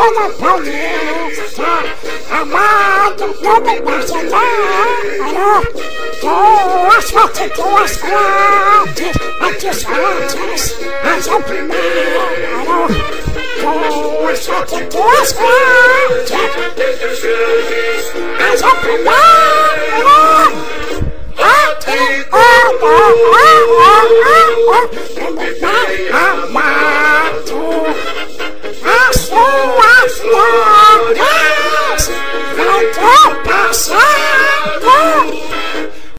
toda paulista, amado todo brasileiro, tuas fotos, tuas grades, as antes, as o primeiro, tuas fotos, tuas grades, as o primeiro.